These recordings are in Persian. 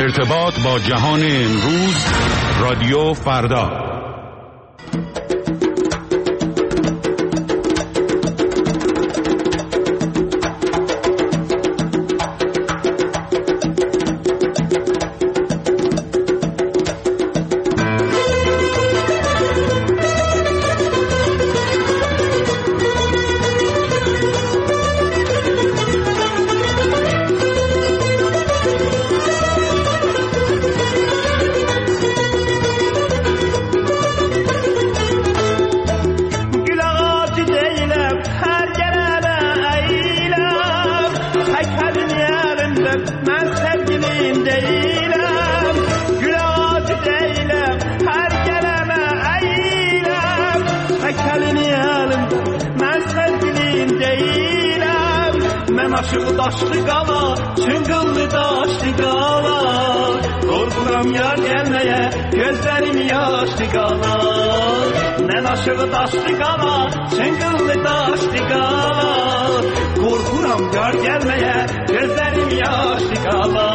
ارتباط با جهان امروز، رادیو فردا. Aşığı daşlı qala, çıngıllı daşlı qala. Qorxuram yar gəlməyə, gözlərim yaşlı qala. Mən aşığı daşlı qala, çıngıllı daşlı qala. Qorxuram yar gəlməyə, gözlərim yaşlı qala.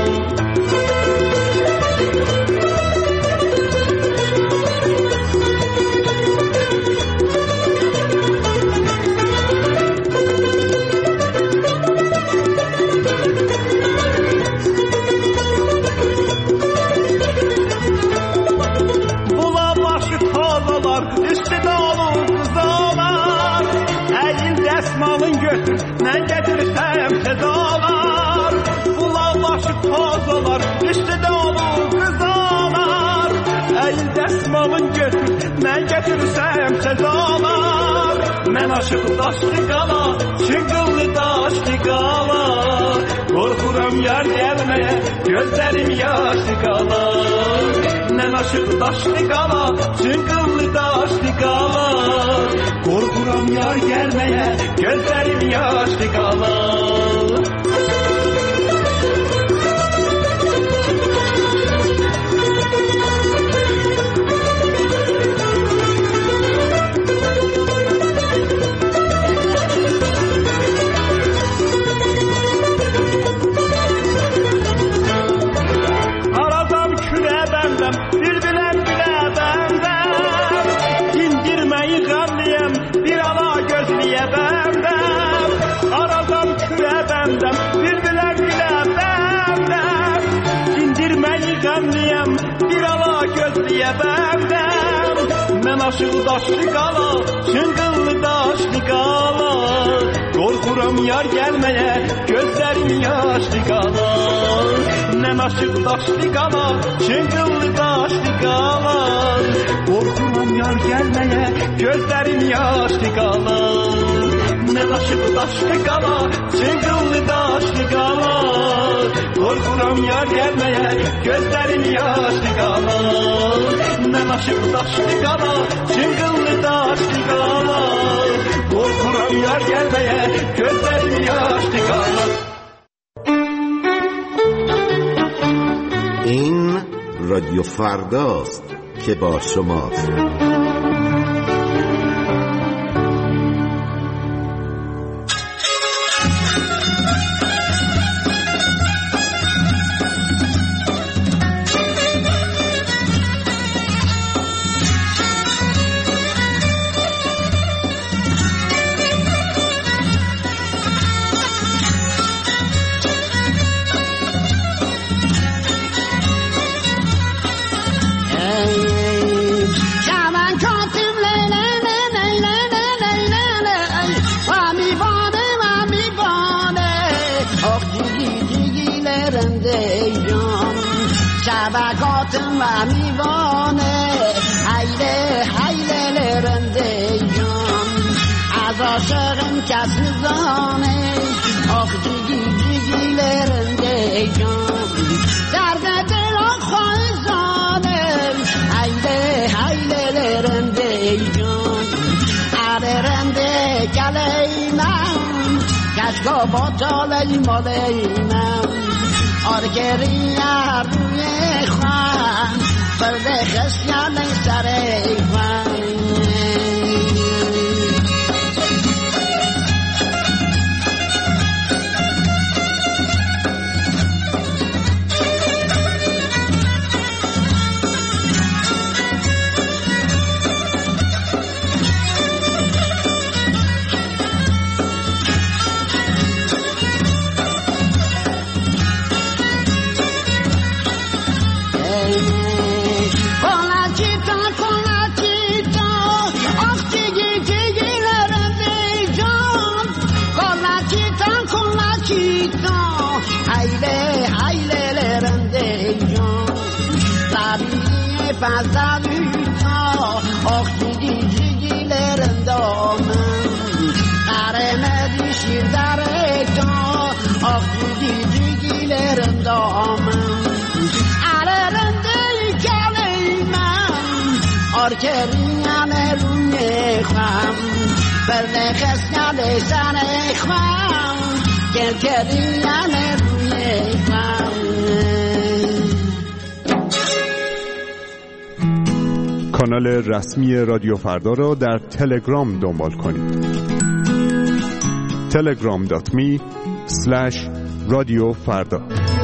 Mən gətirsəm sədalar, bulallaşıb tozalar, üstədə olur qızalar. Əyil dəsmalın götür, mən gətirsəm sədalar. Mən aşıq daşlı qala, çıngıllı daşlı qala. Qorxuram yar gəlməyə, gözlərim yaşlı qala. Mən aşıq daşlı qala, çıngıllı daşlı qala. Qorxuram yar gəlməyə, gözlərim yaşlı qala. Arazam külə bəndəm, bilbiləm gülə bəndəm. Dindirməyi qanlıyəm, bir ala gözləyə bəndəm. Arazam külə bəndəm, bilbiləm gülə bəndəm. Dindirməyi qanlıyəm, bir ala gözləyə bəndəm. Mən aşığı daşlı qala, çıngıllı daşlı qala. Qorxuram yar gəlməyə, gözlərim yaşlı qala. Mən aşığı daşlı qala, çıngıllı daşlı qala. Qorxuram yar gəlməyə, gözlərim yaşlı qala. Mən aşığı daşlı qala, çıngıllı daşlı qala. Qorxuram yar gəlməyə, gözlərim yaşlı qala. Mən aşığı daşlı qala, çıngıllı daşlı qala. Qorxuram yar gəlməyə, gözlərim yaşlı qala. این رادیو فرداست که با شماست. شبکاتم و میوانه حیله حیله لرنده جان از عاشقم کس نزانه آخ جیگی جیگی لرنده جان درد دل آخواه زانه حیله حیله لرنده جان لرنده کلی من کشکا با تالی مالی من آرگری روی خوان برده خسیان سر خوان hayli rende jon tabiye pazavuta oxtidi jigilerinde aman qaremedi şirdareka oxtidi jigilerinde aman alerende keliman orkeriyan ruye kham berne khasnade sane kham کردیم روی کانال رسمی رادیو فردا را در تلگرام دنبال کنید. telegram.me/رادیوفردا.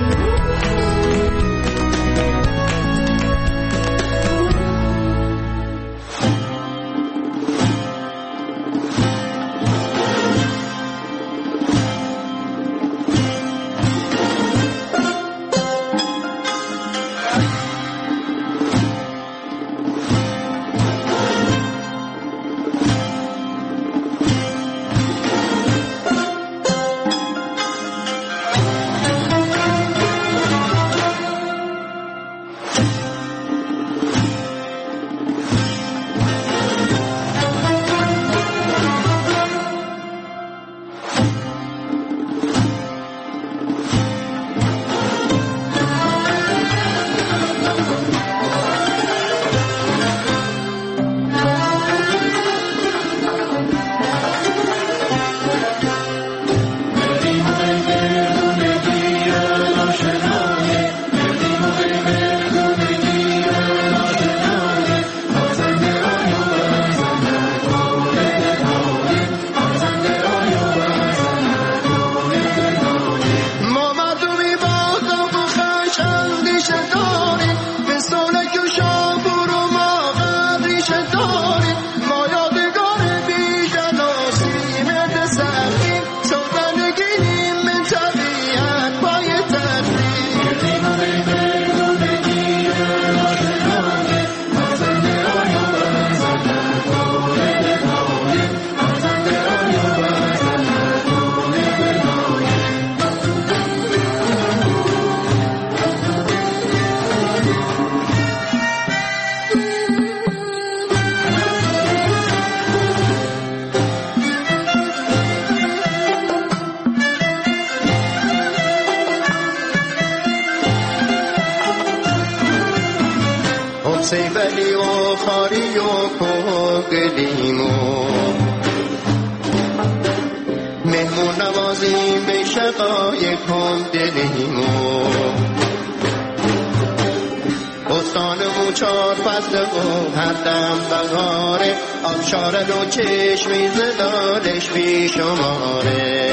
سیبلی و خاری و کوگلیم و مهمون نوازیم به شقای کم دلیم و بستانمون 4 فصل و هر دم بهاره آبشاره و چشمی زلالش بی شماره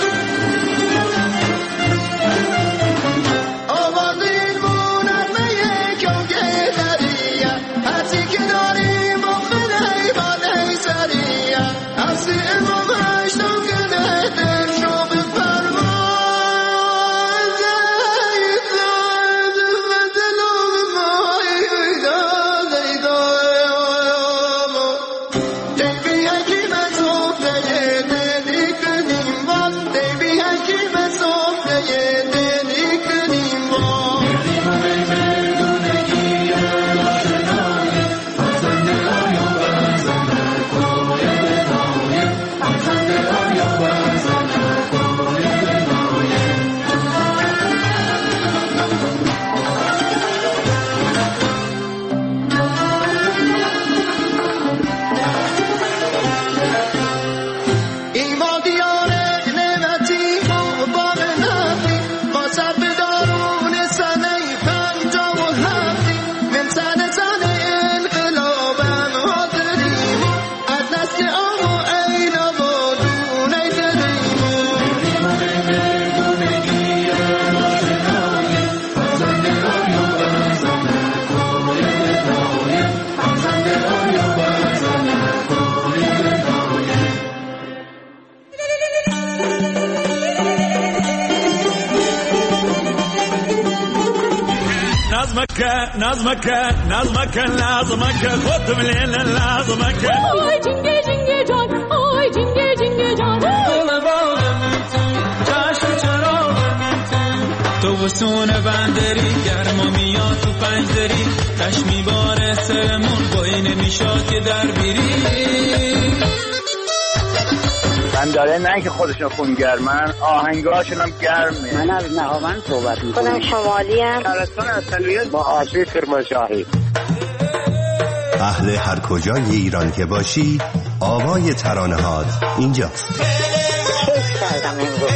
نظمك لازمك خد من هنا لازمك اوي جنگه جنگه جان اوي جنگه جنگه جان تو تابستون بندری گرما میاد تو پنجدری تشمی باره سرمون گوی نمیشاد که در بیری من داره نه که خودشون خونگرمن آهنگاشون هم گرمه. من از نهاوند صحبت میکنم. خودم شمالی ام. شهرستان اصلیت با آسی کرمانشاهی. اهل هر کجای ایران که باشی آوای ترانه‌هات اینجاست. کیف کردم امروز.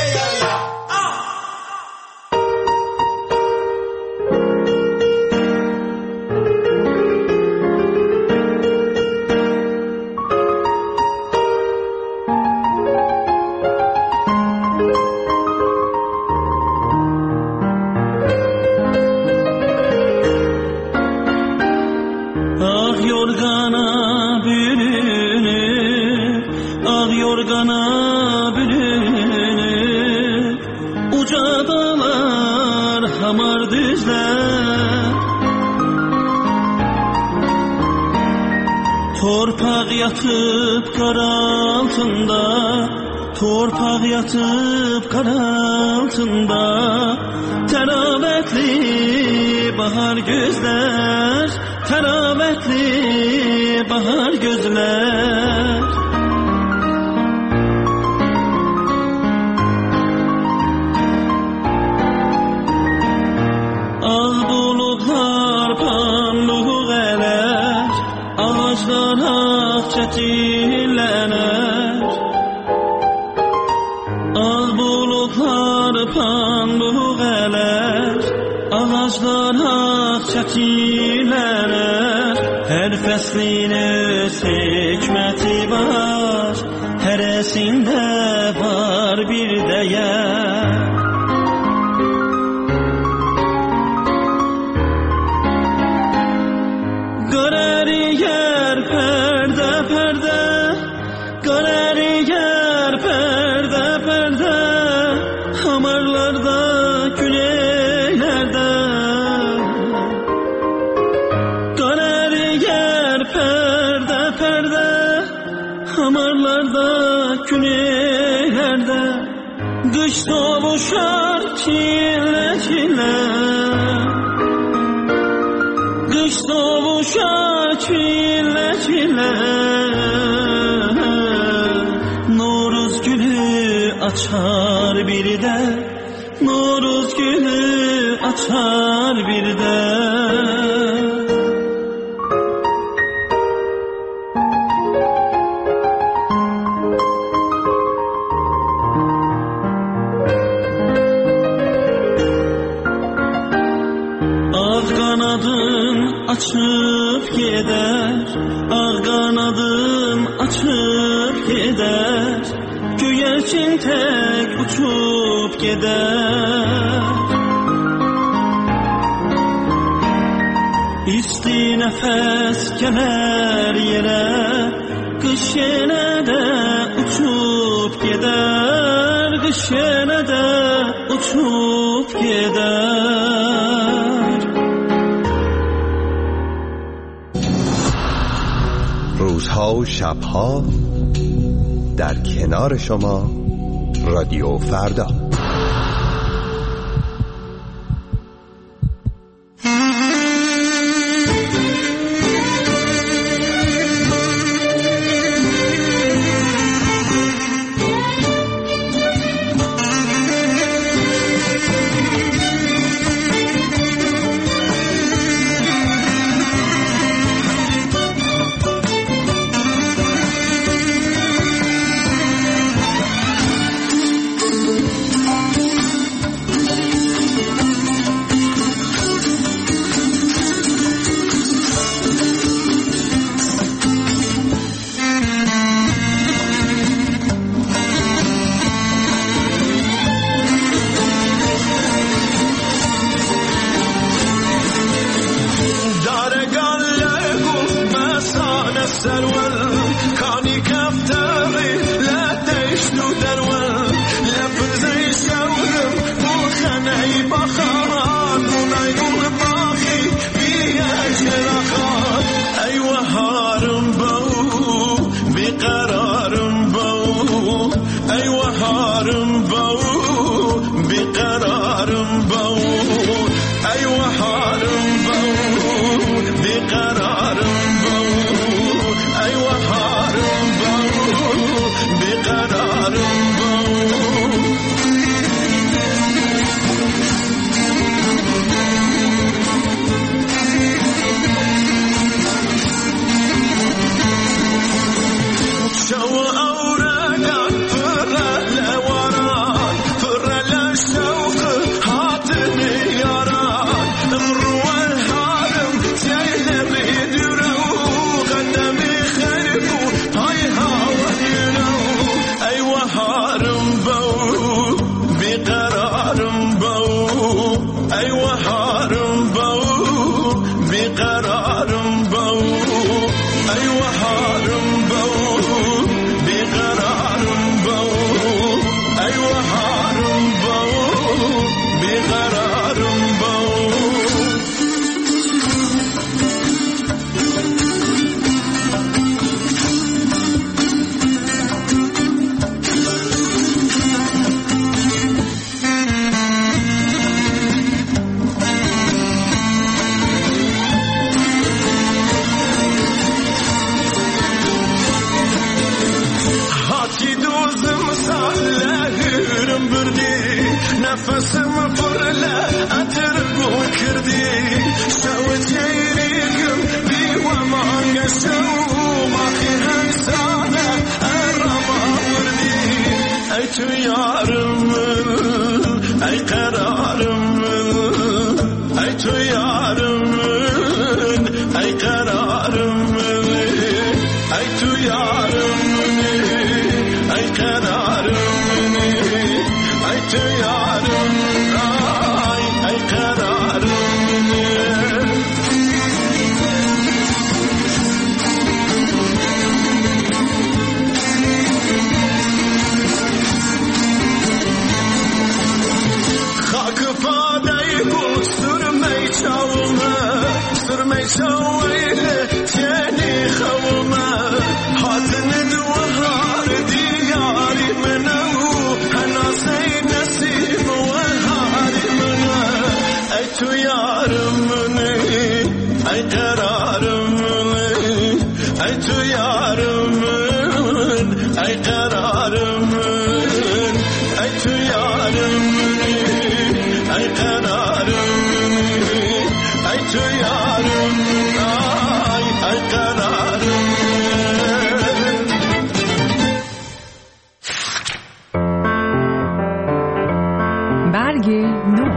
Torpaq yatıb qaraltında Təravətli bahar gözlər Təravətli bahar gözlər Ağ buludlar panluq ələr Ağaclar ağ çəçillənər Panluq ələr, ağaclar ağ çəkilər Hər fəslin öz hikməti var Hərəsində var bir dəyər Qarəriyər pərdə pərdə Qarəriyər pərdə pərdə Hamarlarda, küleylerde Qarəriyər pərdə pərdə Hamarlarda, küleylerde Qış doğuşar çillə çillə Qış doğuşar çillə çillə Noruz gülü açar bir də Noruz gülü açar bir də Ağ qanadın açıb gedər Ağ qanadın açıb gedər Göyərçin tək uçub gedər İsti nəfəs gələr yerə Qış yenə də uçub gedər Qış yenə də uçub gedər روزها و شبها در کنار شما رادیو فردا بیقرارم با بیقرارم باو ای وهارم باو بیقرارم باو شو أورقان فرا لوران فرا لشوق هاتني ياران امروا الهارم تيل بيدرو قدمي خلفو هاي هاوينو أي وهارم بو بقرارم بو أي وهارم بو بقرارم بو أي وهارم نفسم فرلا أترقو كردي سوت يريقم بي وما قسو ما خيها سانا الربا وردي أي تيارم أي قرارم أي تيارم أي قرارم أي تيارم أي قرارم أي تيارم أي قرارم خاک فادایگو سرمه چاویله تینی خومه حاتن دوهار دیاری منو هناسه نسیم وهاری منو ای تو یارم منی ای قرارم منی ای تو یارم من ای قرارم من ای تو یارم منی ای قرارم منی ای تو یارم ای قرارم برگ نو.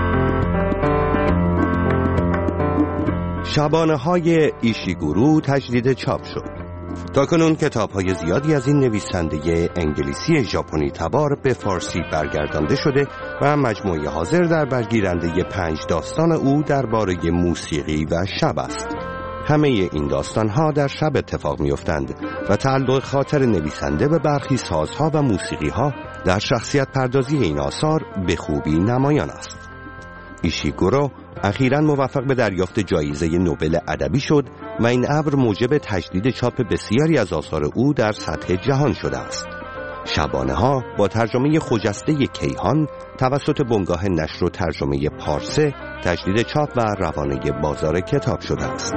شبانه‌های ایشیگورو تجدید چاپ شد. تاکنون کتاب‌های زیادی از این نویسنده انگلیسی ژاپنی تبار به فارسی برگردانده شده و مجموعه حاضر در برگیرنده 5 داستان او درباره موسیقی و شب است. همه این داستان‌ها در شب اتفاق می‌افتند و تعلق خاطر نویسنده به برخی سازها و موسیقی‌ها در شخصیت پردازی این آثار به خوبی نمایان است. ایشیگورو اخیراً موفق به دریافت جایزه نوبل ادبی شد و این امر موجب تجدید چاپ بسیاری از آثار او در سطح جهان شده است. شبانه‌ها با ترجمه خجسته کیهان توسط بنگاه نشر و ترجمه پارسه تجدید چاپ و روانه بازار کتاب شده است.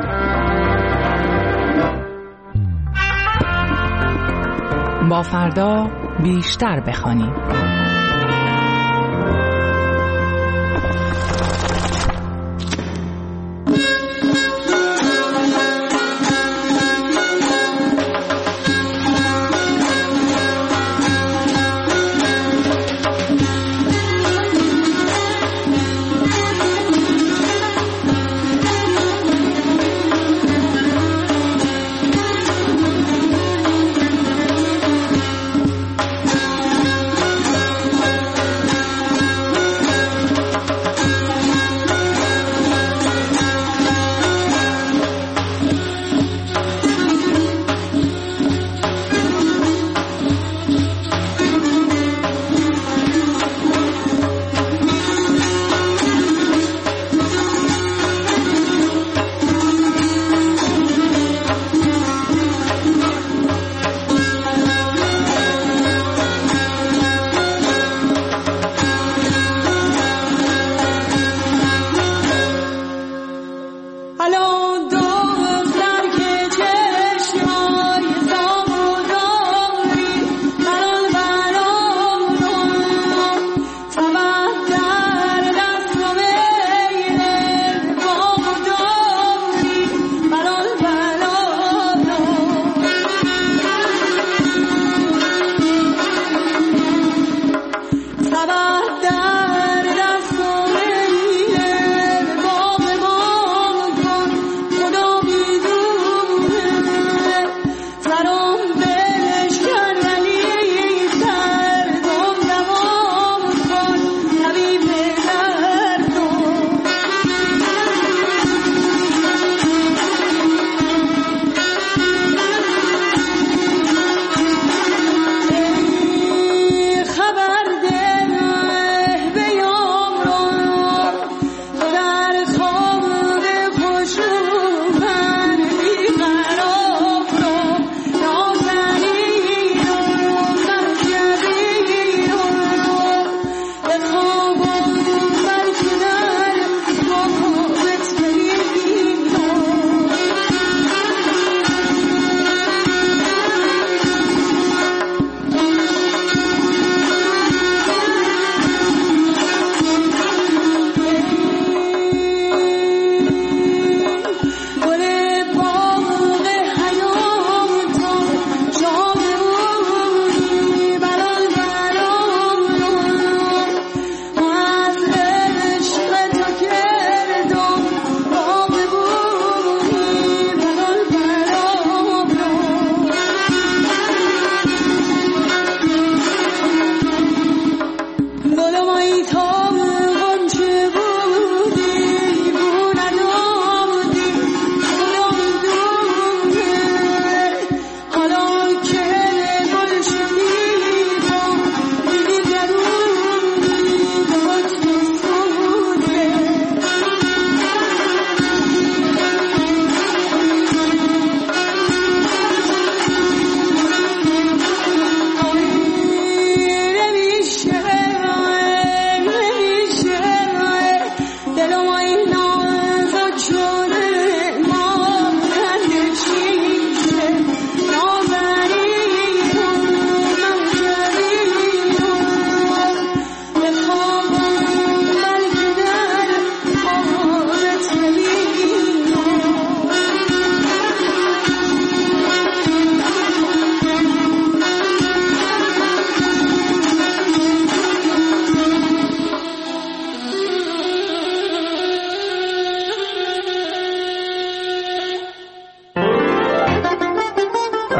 با فردا بیشتر بخوانیم.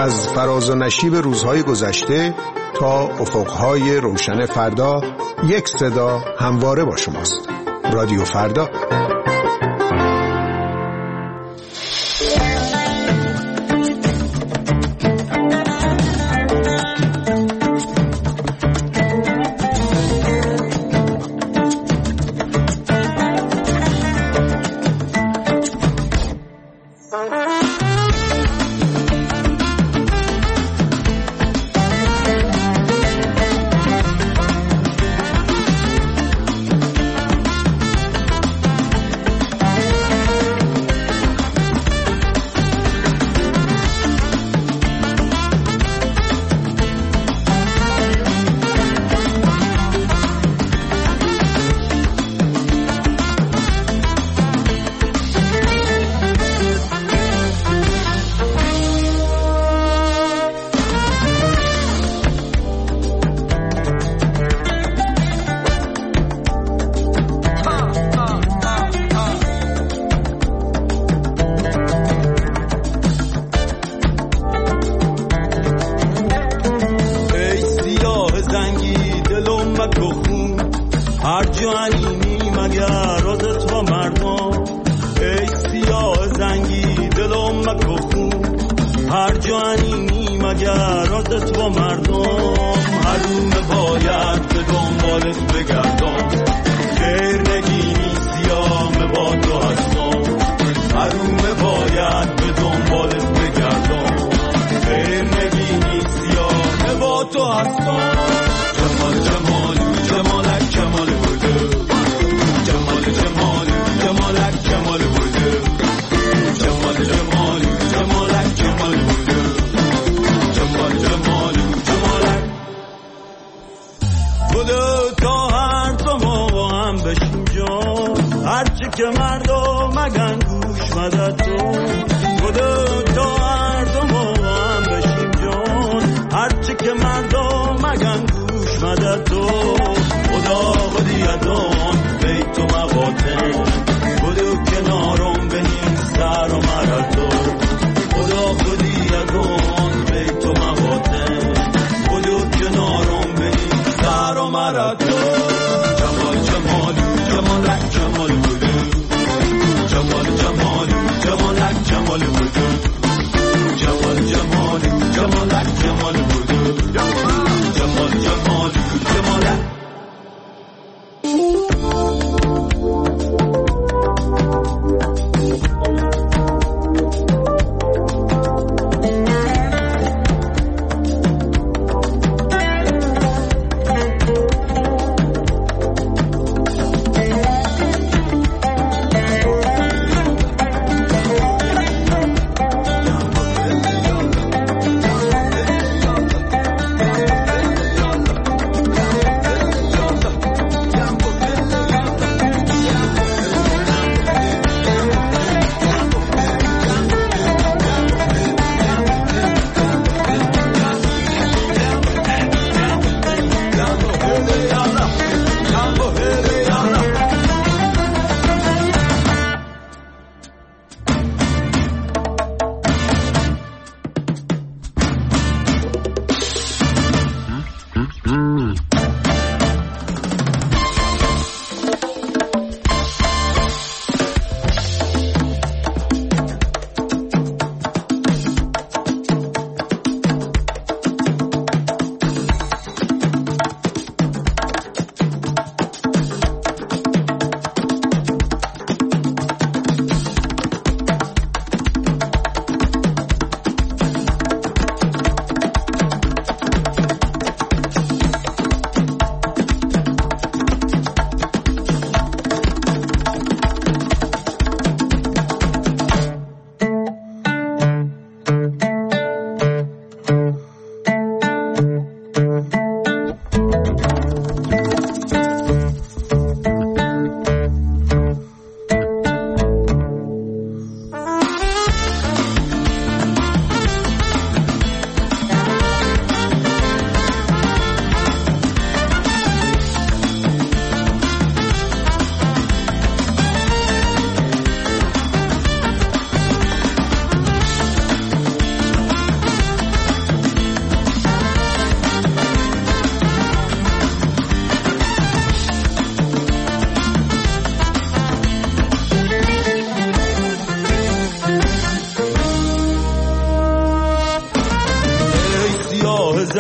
از فراز و نشیب روزهای گذشته تا افقهای روشن فردا، یک صدا همواره با شماست. رادیو فردا.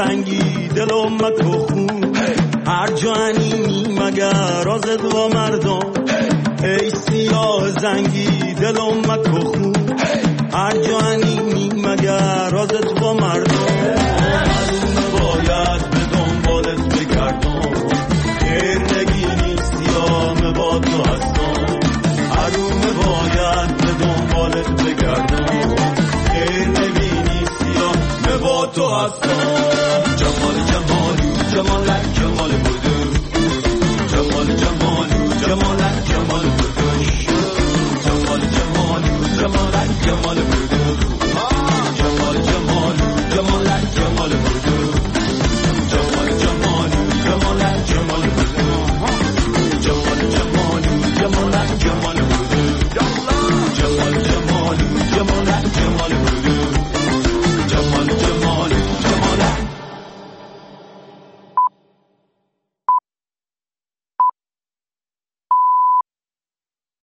زنگی دلم مکو خون هر جانی مگر رازت و مردم ای سیاه زنگی دلم مکو خون هر جانی مگر رازت و مردم